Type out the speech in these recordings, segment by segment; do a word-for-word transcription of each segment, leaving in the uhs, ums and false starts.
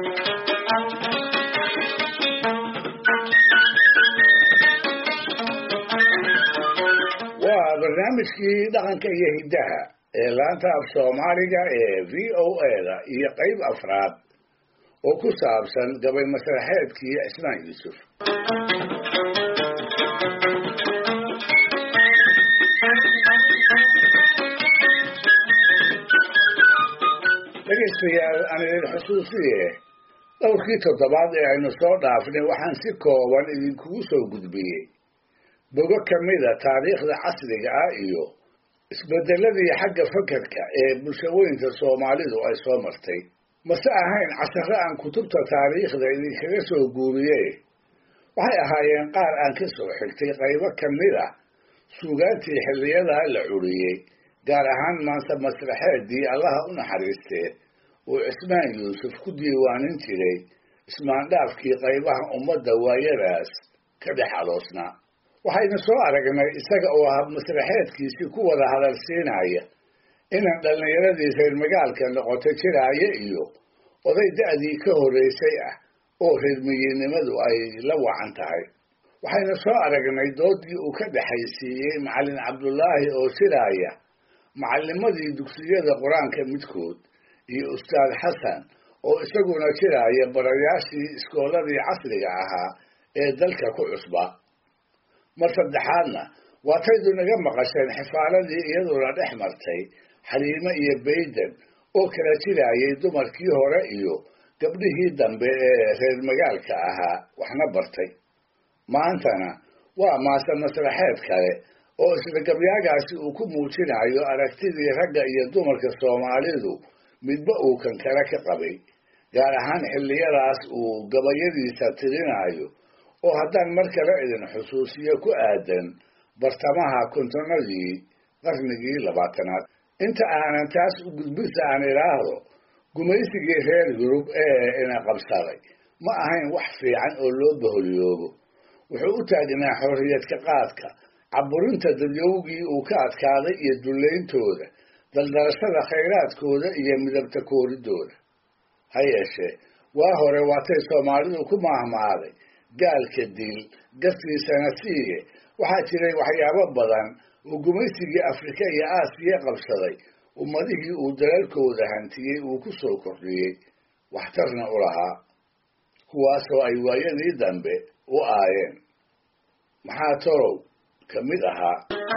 waa barnaamijkii dhaqanka iyo hiddaha ee laanta af soomaaliga ee v o a-da iyo qayb afraad oo ku saabsan gabay masraxeedkii cismaan yuusuf. dhegaystayaal aan idin xusuusiye dhowrkii toddobaad ee aynu soo dhaafnay waxaan si kooban idinkugu soo gudbiyey bogo ka mida taariikhda casriga ah iyo isbedeladii xagga fakarka ee bulshooyinka Soomaalidu ay soo martay. mase ahayn casharro aan kutubta taariikhda idinkaga soo guuriyey, waxay ahaayeen qaar aan ka soo xigtay qaybo ka mid ah suugaantii xilliyadaa la curiyey, gaar ahaan maanta masraxeedii allaha u naxariistee uu cismaan yuusuf ku diiwaanin jiray ismaandhaafkii qaybaha ummadda waayadaas ka dhex aloosnaa. waxaynu soo aragnay isaga oo hab masraxeedkiisii ku wada hadalsiinaya inan dhallinyaradii reer magaalka noqotay jiraaya iyo oday da'dii ka horraysay ah oo reer miyinnimadu ay la wacan tahay. waxaynu soo aragnay doodii uu ka dhexaysiiyey macallin cabdullaahi oo jiraaya macallimadii dugsiyada qur-aanka midkood iyo ustaad xasan oo isaguna jiraaya barayaashii iskooladii casriga ahaa ee dalka ku cusba. mar saddexaadna waataydu naga maqasheen xifaaladii iyaduna dhex martay xaliime iyo bayden oo kala jiraayay dumarkii hore iyo gabdhihii dambe ee reer magaalka ahaa waxna bartay. maantana waa maase masraxeed kale oo isla gabyaagaasi uu ku muujinayo aragtidii ragga iyo dumarka Soomaalidu midba uu kan kale ka qabay, gaar ahaan xilliyadaas uu gabayadiisa tirinayo oo haddaan mar kale idin xusuusiyo ku aadan bartamaha kontonadii qarnigii labaatanaad. inta aanan taas u gudbisa aan idhaahdo, gumaysigii reer Yurub ee ina qabsaday ma ahayn wax fiican oo loo baholyoobo. wuxuu u taagnaa xorriyadka qaadka, caburinta dadyowgii uu ka adkaaday iyo dulleyntooda, daldarashada khayraadkooda iyo midabta kooridooda. ha yeeshee waa hore waatay Soomaalidu ku mahmaaday gaalka dil gastiisana siiye. waxaa jiray waxyaabo badan oo gumaysigii Afrika iyo Aasiya qabsaday ummadihii uu dalalkooda hantiyey uu ku soo kordhiyey, waxtarna u lahaa, kuwaasoo ay waayadii dambe u aayeen. maxaa torow ka mid ahaa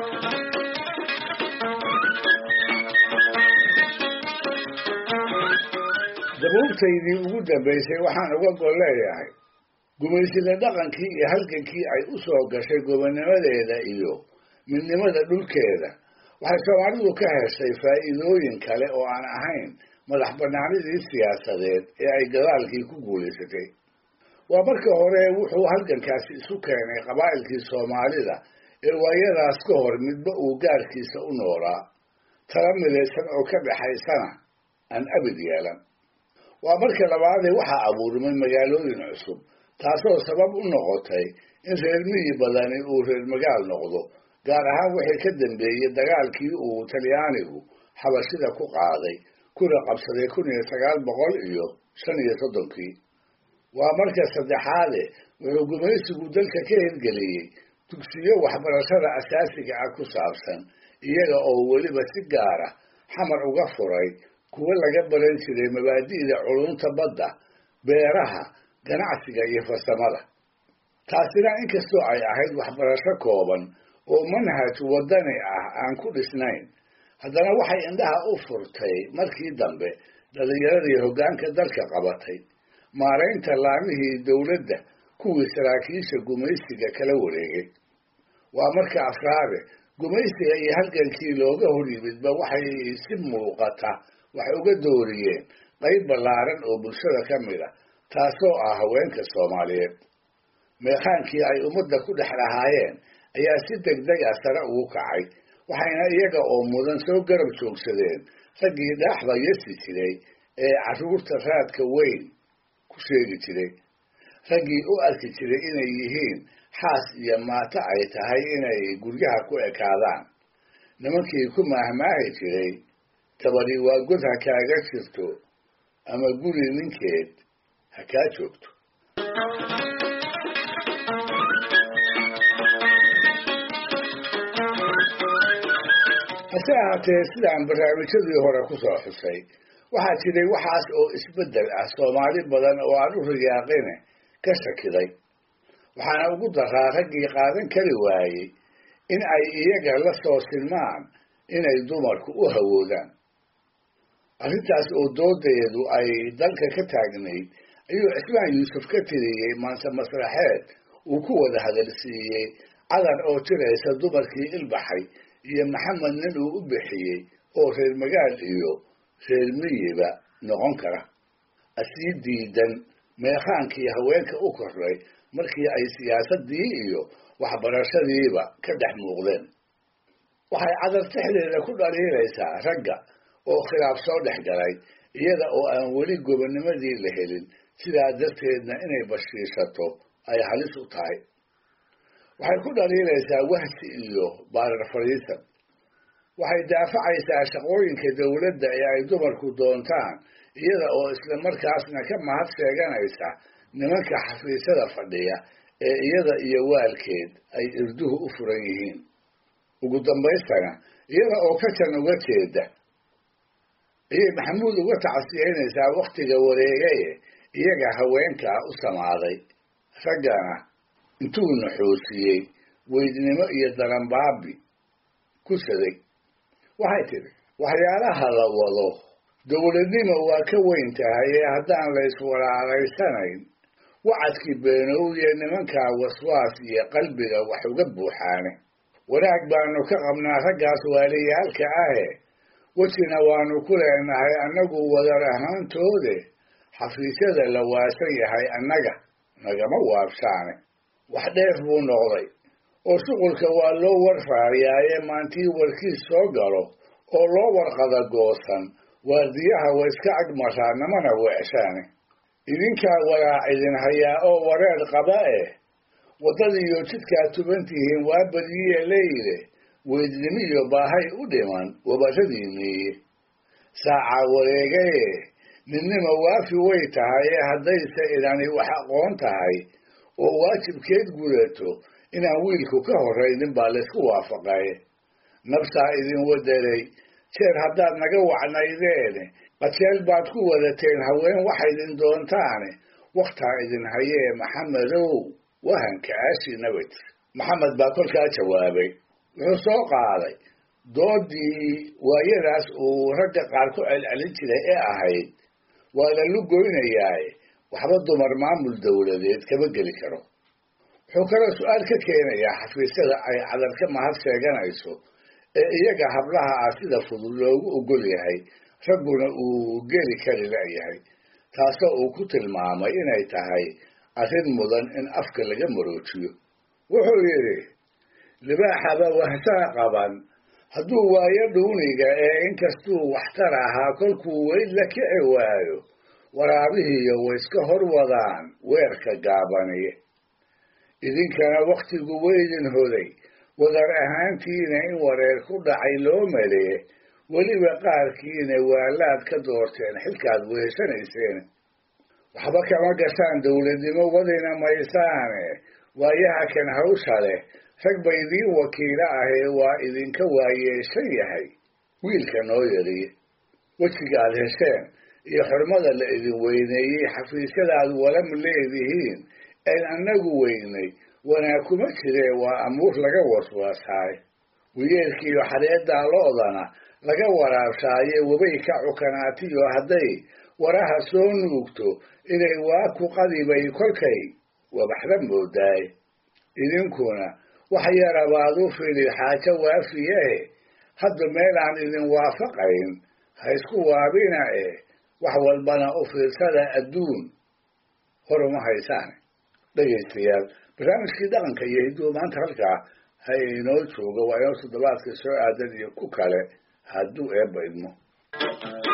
dabuubtaydii ugu dambaysay waxaan uga gol leeyahay gumaysida dhaqankii iyo halgankii ay u soo gashay gobonnimadeeda iyo midnimada dhulkeeda. waxay Soomaalidu ka heshay faa'iidooyin kale oo aan ahayn madax bannaanidii siyaasadeed ee ay gadaalkii ku guulaysatay. waa marka hore wuxuu halgankaasi isu keenay qabaa'ilkii Soomaalida ee waayadaas ka hor midba uu gaarkiisa u noolaa, tala midaysan oo ka dhaxaysana aan abid yeelan. waa marka labaadee waxaa abuurmay magaalooyin cusub, taasoo sabab u noqotay in reer miyi badani uu reer magaal noqdo, gaar ahaan wixii ka dambeeyey dagaalkii uu Talyaanigu xabashida ku qaaday kuna qabsaday kun iyo sagaal boqol iyo shan iyo soddonkii. waa marka saddexaade wuxuu gumaysigu dalka ka hirgeliyey dugsiyo waxbarashada asaasiga ah ku saabsan, iyaga oo weliba si gaara xamar uga furay kuwa laga baran jiray mabaadi'da culunta badda, beeraha, ganacsiga iyo farsamada. taasina inkastoo ay ahayd waxbarasho kooban oo manhaj wadani ah aan ku dhisnayn, haddana waxay indhaha u furtay markii dambe dhalinyaradii hoggaanka dalka qabatay, maaraynta laamihii dowladda kuwii saraakiisha gumaysiga kala wareegay. waa marka afraade gumaysiga iyo halgankii looga hor yimidba waxay si muuqata wax uga dooriyeen qayb ballaaran oo bulshada ka mid ah, taasoo ah haweenka Soomaaliyeed. meekhaankii ay ummadda ku dhex lahaayeen ayaa si degdeg ah sare ugu kacay, waxayna iyaga oo mudan soo garab joogsadeen raggii dhaaxda yasi jiray ee carruurta raadka weyn ku sheegi jiray, raggii u arki jiray inay yihiin xaas iyo maato ay tahay inay guryaha ku ekaadaan, nimankii ku maahmaahi jiray tabari waa god ha kaaga jirto ama guri ninkeed ha kaa joogto. hase ahaatee sidaan barnaamijyadii hore ku soo xusay waxaa jiray waxaas oo isbeddel ah soomaali badan oo aan u riyaaqine ka shakiday, waxaana ugu daraa raggii qaadan kari waayey in ay iyaga la soo silmaan inay dumarku u hawoodaan. arrintaas oo doodeedu ay dalka ka taagnayd ayuu cismaan yuusuf ka tiriyey maanse masraxeed uu ku wada hadalsiiyey cadan oo jiraysa dumarkii ilbaxay iyo maxamed nin uu u bixiyey oo reer magaal iyo reer miyiba noqon kara, asii diidan meekhaankii haweenka u korray markii ay siyaasaddii iyo waxbarashadiiba ka dhex muuqdeen. waxay cadar tixdeeda ku dhaliilaysaa ragga oo khilaaf soo dhex galay iyada oo aan weli gobonnimadii la helin, sidaa darteedna inay bashiishato ay halis u tahay. waxay ku dhaliilaysaa wahsi iyo baarar fadhiisan. waxay daafacaysaa shaqooyinka dowladda ee ay dumarku doontaan iyada oo isla markaasna ka mahad sheeganaysa nimanka xafiisyada fadhiya ee iyada iyo waalkeed ay irduhu u furan yihiin. ugu dambaystana iyada oo ka jan uga jeeda ayay maxamuud uga tacsiyeynaysaa wakhtiga wareegaye iyaga haweenkaa u samaaday, raggana intuu naxoosiyey weydnimo iyo daranbaabi ku saday. waxay tidhi waxyaalaha la wado dowladnimo waa ka weyn tahay ee haddaan la iswalaalaysanayn wacadkii beenowye nimankaa waswaas iyo qalbiga wax uga buuxaane. wanaag baanu ka qabnaa raggaas waaliyaalka ahe wejina waanu ku leenahay annagu wadar ahaantoode xafiisyada la waasan yahay annaga nagama waabshaane. wax dheef buu noqday oo shuqulka waa loo warfaariyaaye maantii warkiis soo galo oo loo warqada goosan waardiyaha wa iska agmaraa namana weeshaane. idinkaa walaac idin hayaa oo wareer qaba eh waddadiiyo jidkaa tuban tihiin waa badiye leyde weydnimiyo baahay u dhiman wabarradiiniiye. saacaa wareegaye ninnima waafi way tahay ee haddayse idani wax aqoon tahay oo waajibkeed gudato inaan wiilku ka horraynin baa laysku waafaqaye. nabsaa idin wadelay jeer haddaad naga wacnaydeene qajeel baad ku wadateen haween waxaydin doontaane wakhtaa idin hayee maxamedow wahanka aashi nabad. maxamed baa kolkaa jawaabay, wuxuu soo qaaday doodii waayadaas uu ragga qaar ku celcelin jiray ee ahayd waa la lugoynayaaye waxba dumar maamul dowladeed kama geli karo. wuxuu kaloo su-aal ka keenayaa xafiisyada ay cadar ka mahad sheeganayso ee iyaga hablaha ah sida fudud loogu ogol yahay ragguna uu geli kari la'yahay, taasoo uu ku tilmaamay inay tahay arrin mudan in afka laga maroojiyo. wuxuu yidhi libaaxaba wahsaa qaban hadduu waayo dhuuniga ee inkastuu waxtar ahaa kolkuu weyd la kici waayo waraabihiiyo way iska hor wadaan weerka gaabaniye. idinkana wakhtigu weydin hoday wadar ahaantiina in wareer ku dhacay loo maleeye weliba qaarkiina waalaad ka doorteen xilkaad weeshanayseen. waxba kama gashaan dowladnimo wadina maysaane waayaha kan hawsha leh rag ba idiin wakiilo ahee waa idinka waayeeshan yahay wiilka noo yariye. wejiga aad hesheen iyo xurmada la idin weyneeyey xafiisyadaad walam leedihiin een annagu weynay wanaag kuma jiree waa amuur laga waswaasaay. wiyeelkiiyo xadeeddaa lo'dana laga waraabshaaye wabay ka cukanaatiyo hadday waraha soo nuugto inay waa ku qadibay kolkay wabaxda moodaay. idinkuna wax yarabaad u fili xaajo waafiyahe hadda meelaan idin waafaqayn ha isku waabina eh wax walbana u fiirsada adduun horuma haysaan. dhegaystayaal barnaamijkii dhaqanka iyo hidduu maanta halkaa ha inoo jooga waa inoo toddobaadka soo aadan iyo ku kale hadduu eebba idmo.